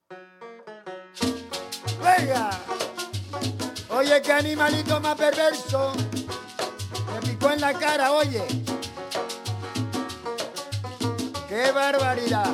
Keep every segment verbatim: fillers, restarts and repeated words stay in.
Venga. Oye, qué animalito más perverso. Me picó en la cara, oye. ¡Qué barbaridad!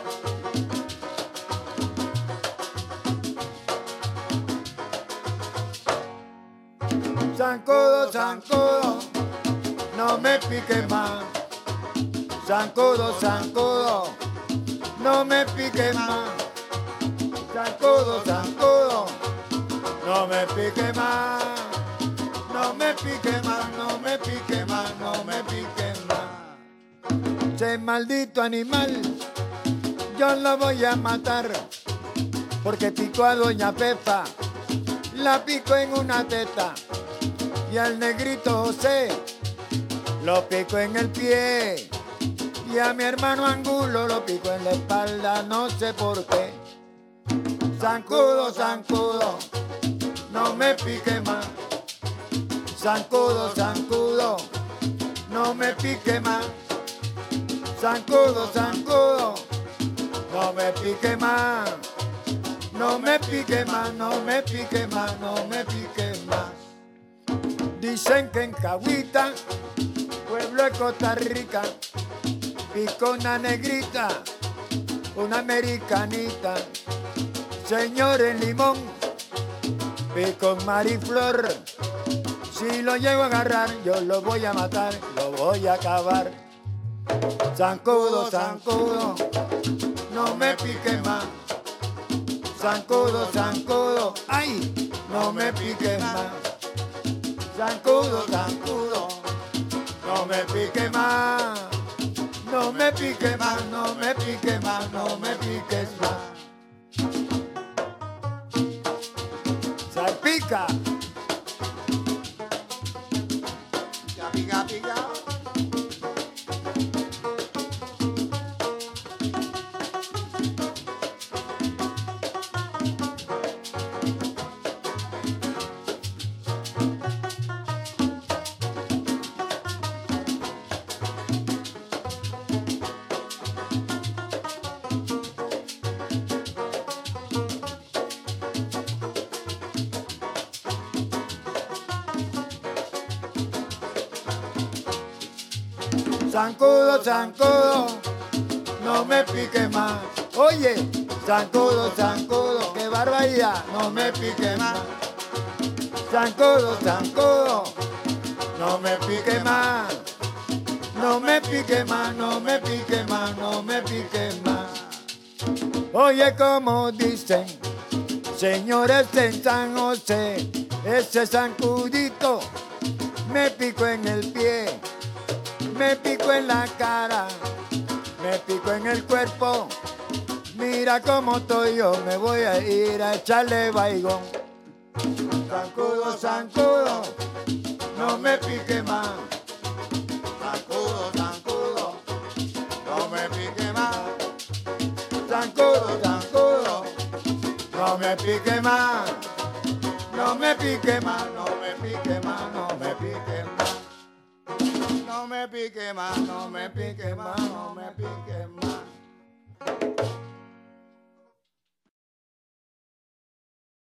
Zancudo, zancudo, no me pique más. Zancudo, zancudo, no me pique más. Zancudo, zancudo, no me pique más. No me pique más, no me pique más, no me pique más. Ese maldito animal, yo lo voy a matar, porque picó a doña Pepa, la picó en una teta, y al negrito José lo picó en el pie, y a mi hermano Angulo lo picó en la espalda, no sé por qué. Zancudo, zancudo, no me pique más. Zancudo, zancudo, no me pique más. Zancudo, zancudo, no me pique más. No me pique más, no me pique más, no me pique más. Dicen que en Cahuita, pueblo de Costa Rica, picó una negrita, una americanita. Señor en Limón, picó Mariflor. Si lo llego a agarrar, yo lo voy a matar, lo voy a acabar. Zancudo, zancudo, no me pique más. Zancudo, zancudo, ay, no me pique más. Zancudo, zancudo, no me pique más. No me pique más, no me pique más, no me piques más. Salpica. Pica, pica. Zancudo, zancudo, no me pique más. Oye, zancudo, zancudo, qué barbaridad, no me pique más. Zancudo, zancudo, no me pique más. No me pique más, no me pique más, no me pique más. Oye, como dicen, señores en San José, ese zancudito me picó en el pie. Me pico en la cara, me pico en el cuerpo. Mira cómo estoy yo, me voy a ir a echarle baigón. Zancudo, zancudo, no me pique más. Zancudo, zancudo, no me pique más. Zancudo, zancudo, no me pique más. No me pique más, no me pique más, no me pique más. No me pique más, no me pique más, no me pique